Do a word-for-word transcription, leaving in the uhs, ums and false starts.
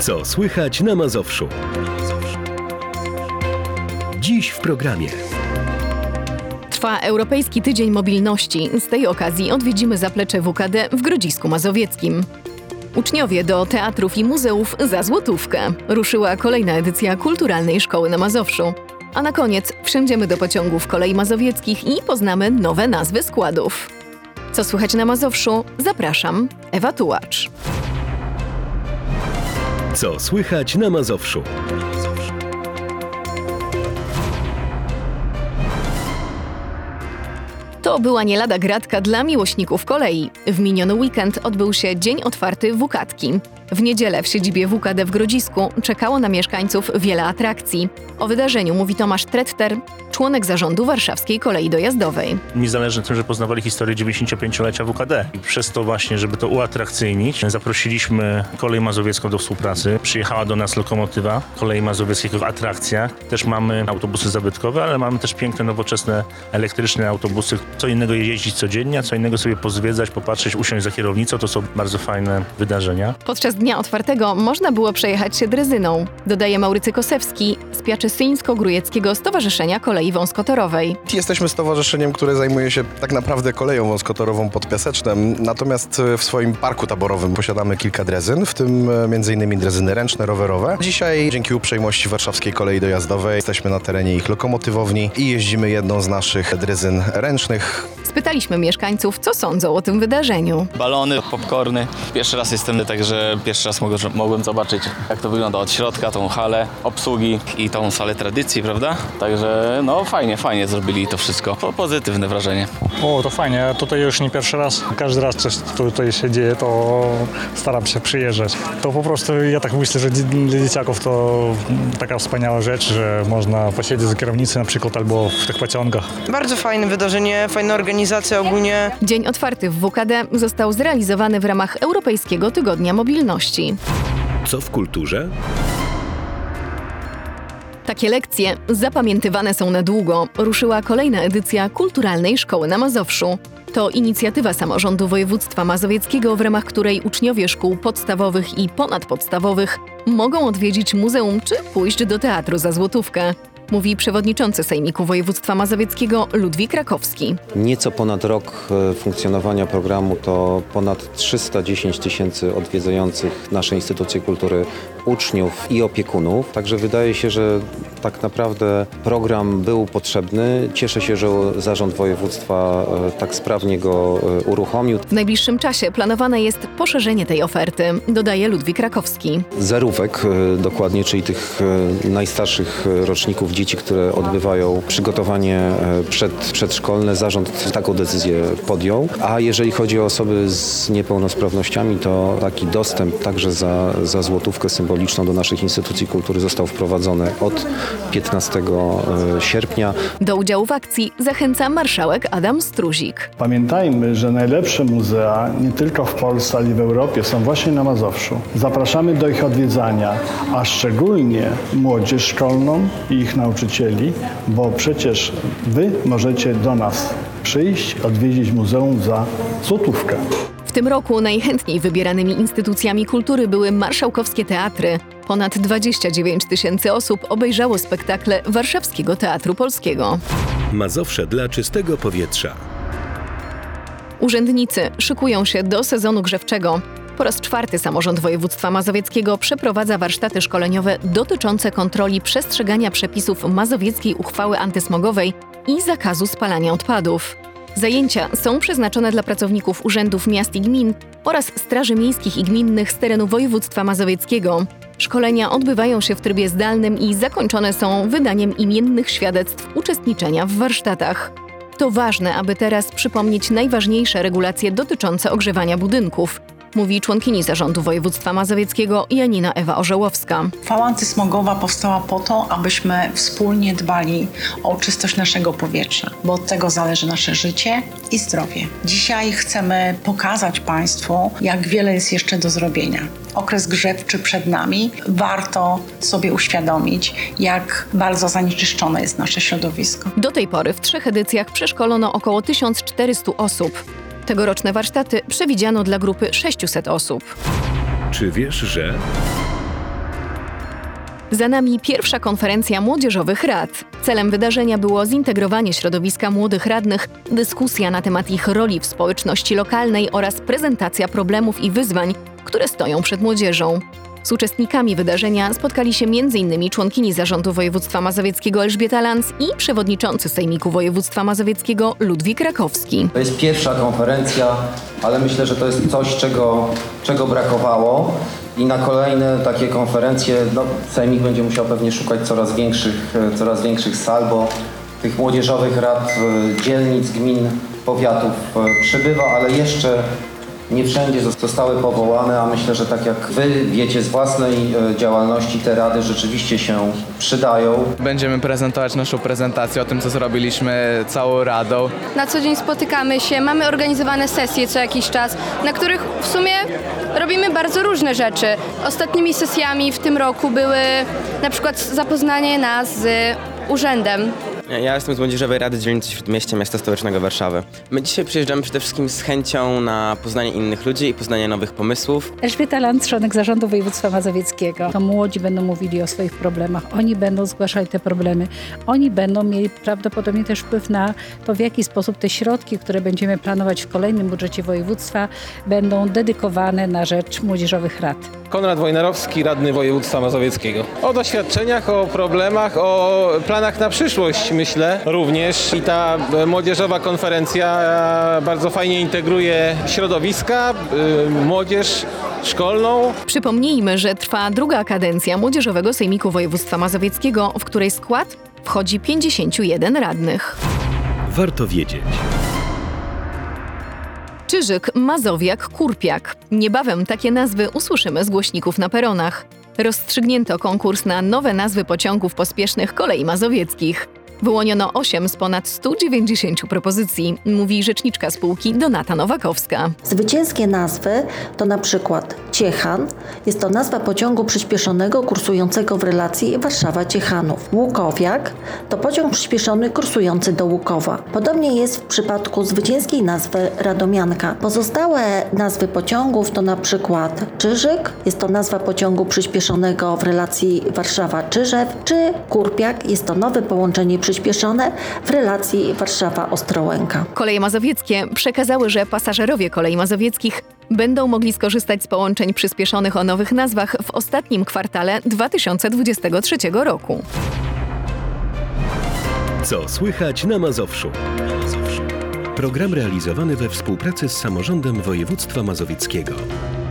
Co słychać na Mazowszu? Dziś w programie. Trwa Europejski Tydzień Mobilności. Z tej okazji odwiedzimy zaplecze W K D w Grodzisku Mazowieckim. Uczniowie do teatrów i muzeów za złotówkę. Ruszyła kolejna edycja Kulturalnej Szkoły na Mazowszu. A na koniec wsiądziemy do pociągów kolei mazowieckich i poznamy nowe nazwy składów. Co słychać na Mazowszu? Zapraszam, Ewa Tułacz. Co słychać na Mazowszu? To była nie lada gratka dla miłośników kolei. W miniony weekend odbył się Dzień Otwarty Wukatki. W niedzielę w siedzibie W K D w Grodzisku czekało na mieszkańców wiele atrakcji. O wydarzeniu mówi Tomasz Tretter, członek zarządu Warszawskiej Kolei Dojazdowej. Mi zależy na tym, że poznawali historię dziewięćdziesięciopięciolecia W K D. I przez to właśnie, żeby to uatrakcyjnić, zaprosiliśmy Kolej Mazowiecką do współpracy. Przyjechała do nas lokomotywa Kolei Mazowieckiej w atrakcjach. Też mamy autobusy zabytkowe, ale mamy też piękne, nowoczesne, elektryczne autobusy. Co innego jeździć codziennie, a co innego sobie pozwiedzać, popatrzeć, usiąść za kierownicą. To są bardzo fajne wydarzenia. Podczas Dnia Otwartego można było przejechać się drezyną, dodaje Maurycy Kosewski z Piaczystyńsko-Grujeckiego Stowarzyszenia Kolei Wąskotorowej. Jesteśmy stowarzyszeniem, które zajmuje się tak naprawdę koleją wąskotorową pod Piasecznem, natomiast w swoim parku taborowym posiadamy kilka drezyn, w tym między innymi drezyny ręczne, rowerowe. Dzisiaj dzięki uprzejmości Warszawskiej Kolei Dojazdowej jesteśmy na terenie ich lokomotywowni i jeździmy jedną z naszych drezyn ręcznych. Spytaliśmy mieszkańców, co sądzą o tym wydarzeniu. Balony, popcorny. Pierwszy raz jestem, także pierwszy raz mogę, mogłem zobaczyć, jak to wygląda od środka, tą halę obsługi i tą salę tradycji, prawda? Także no fajnie, fajnie zrobili to wszystko. Po, pozytywne wrażenie. O, to fajnie. Tutaj już nie pierwszy raz. Każdy raz coś tutaj się dzieje, to staram się przyjeżdżać. To po prostu ja tak myślę, że dla dzieciaków to taka wspaniała rzecz, że można posiedzieć za kierownicą na przykład albo w tych pociągach. Bardzo fajne wydarzenie, fajna organizacja ogólnie. Dzień Otwarty w W K D został zrealizowany w ramach Europejskiego Tygodnia Mobilności. Co w kulturze? Takie lekcje zapamiętywane są na długo. Ruszyła kolejna edycja Kulturalnej Szkoły na Mazowszu. To inicjatywa samorządu województwa mazowieckiego, w ramach której uczniowie szkół podstawowych i ponadpodstawowych mogą odwiedzić muzeum czy pójść do teatru za złotówkę. Mówi przewodniczący Sejmiku Województwa Mazowieckiego Ludwik Rakowski. Nieco ponad rok funkcjonowania programu to ponad trzysta dziesięć tysięcy odwiedzających nasze instytucje kultury uczniów i opiekunów. Także wydaje się, że tak naprawdę program był potrzebny. Cieszę się, że zarząd województwa tak sprawnie go uruchomił. W najbliższym czasie planowane jest poszerzenie tej oferty, dodaje Ludwik Rakowski. Zerówek dokładnie, czyli tych najstarszych roczników dzieci, które odbywają przygotowanie przed, przedszkolne. Zarząd taką decyzję podjął. A jeżeli chodzi o osoby z niepełnosprawnościami, to taki dostęp także za, za złotówkę symboliczną do naszych instytucji kultury został wprowadzony od piętnastego sierpnia. Do udziału w akcji zachęca marszałek Adam Struzik. Pamiętajmy, że najlepsze muzea nie tylko w Polsce, ale i w Europie są właśnie na Mazowszu. Zapraszamy do ich odwiedzania, a szczególnie młodzież szkolną i ich nauczycieli, bo przecież wy możecie do nas przyjść, odwiedzić muzeum za złotówkę. W tym roku najchętniej wybieranymi instytucjami kultury były marszałkowskie teatry. Ponad dwadzieścia dziewięć tysięcy osób obejrzało spektakle Warszawskiego Teatru Polskiego. Mazowsze dla czystego powietrza. Urzędnicy szykują się do sezonu grzewczego. Po raz czwarty samorząd województwa mazowieckiego przeprowadza warsztaty szkoleniowe dotyczące kontroli przestrzegania przepisów mazowieckiej uchwały antysmogowej i zakazu spalania odpadów. Zajęcia są przeznaczone dla pracowników urzędów miast i gmin oraz straży miejskich i gminnych z terenu województwa mazowieckiego. Szkolenia odbywają się w trybie zdalnym i zakończone są wydaniem imiennych świadectw uczestniczenia w warsztatach. To ważne, aby teraz przypomnieć najważniejsze regulacje dotyczące ogrzewania budynków, mówi członkini zarządu województwa mazowieckiego Janina Ewa Orzełowska. Uchwała antysmogowa powstała po to, abyśmy wspólnie dbali o czystość naszego powietrza, bo od tego zależy nasze życie i zdrowie. Dzisiaj chcemy pokazać Państwu, jak wiele jest jeszcze do zrobienia. Okres grzewczy przed nami. Warto sobie uświadomić, jak bardzo zanieczyszczone jest nasze środowisko. Do tej pory w trzech edycjach przeszkolono około tysiąc czterysta osób. Tegoroczne warsztaty przewidziano dla grupy sześciuset osób. Czy wiesz, że... Za nami pierwsza konferencja młodzieżowych rad. Celem wydarzenia było zintegrowanie środowiska młodych radnych, dyskusja na temat ich roli w społeczności lokalnej oraz prezentacja problemów i wyzwań, które stoją przed młodzieżą. Z uczestnikami wydarzenia spotkali się między innymi członkini Zarządu Województwa Mazowieckiego Elżbieta Lanz i przewodniczący Sejmiku Województwa Mazowieckiego Ludwik Rakowski. To jest pierwsza konferencja, ale myślę, że to jest coś, czego, czego brakowało i na kolejne takie konferencje no, Sejmik będzie musiał pewnie szukać coraz większych, coraz większych sal, bo tych młodzieżowych rad dzielnic, gmin, powiatów przybywa, ale jeszcze nie wszędzie zostały powołane, a myślę, że tak jak wy wiecie z własnej działalności, te rady rzeczywiście się przydają. Będziemy prezentować naszą prezentację o tym, co zrobiliśmy całą radą. Na co dzień spotykamy się, mamy organizowane sesje co jakiś czas, na których w sumie robimy bardzo różne rzeczy. Ostatnimi sesjami w tym roku były na przykład zapoznanie nas z urzędem. Ja jestem z Młodzieżowej Rady Dzielnicy Śródmieścia Miasta Stołecznego Warszawy. My dzisiaj przyjeżdżamy przede wszystkim z chęcią na poznanie innych ludzi i poznanie nowych pomysłów. Elżbieta Lanz, członek Zarządu Województwa Mazowieckiego. To młodzi będą mówili o swoich problemach, oni będą zgłaszali te problemy, oni będą mieli prawdopodobnie też wpływ na to, w jaki sposób te środki, które będziemy planować w kolejnym budżecie województwa, będą dedykowane na rzecz młodzieżowych rad. Konrad Wojnarowski, radny województwa mazowieckiego. O doświadczeniach, o problemach, o planach na przyszłość myślę również. I ta młodzieżowa konferencja bardzo fajnie integruje środowiska, młodzież szkolną. Przypomnijmy, że trwa druga kadencja Młodzieżowego Sejmiku Województwa Mazowieckiego, w której skład wchodzi pięćdziesięciu jeden radnych. Warto wiedzieć. Czyżyk, Mazowiak, Kurpiak. Niebawem takie nazwy usłyszymy z głośników na peronach. Rozstrzygnięto konkurs na nowe nazwy pociągów pospiesznych kolei mazowieckich. Wyłoniono osiem z ponad stu dziewięćdziesięciu propozycji, mówi rzeczniczka spółki Donata Nowakowska. Zwycięskie nazwy to na przykład Ciechan, jest to nazwa pociągu przyspieszonego kursującego w relacji Warszawa-Ciechanów. Łukowiak to pociąg przyspieszony kursujący do Łukowa. Podobnie jest w przypadku zwycięskiej nazwy Radomianka. Pozostałe nazwy pociągów to na przykład Czyżyk, jest to nazwa pociągu przyspieszonego w relacji Warszawa-Czyżew, czy Kurpiak, jest to nowe połączenie przyspieszone w relacji Warszawa-Ostrołęka. Koleje mazowieckie przekazały, że pasażerowie kolei mazowieckich będą mogli skorzystać z połączeń przyspieszonych o nowych nazwach w ostatnim kwartale dwa tysiące dwudziestego trzeciego roku. Co słychać na Mazowszu? Program realizowany we współpracy z Samorządem Województwa Mazowieckiego.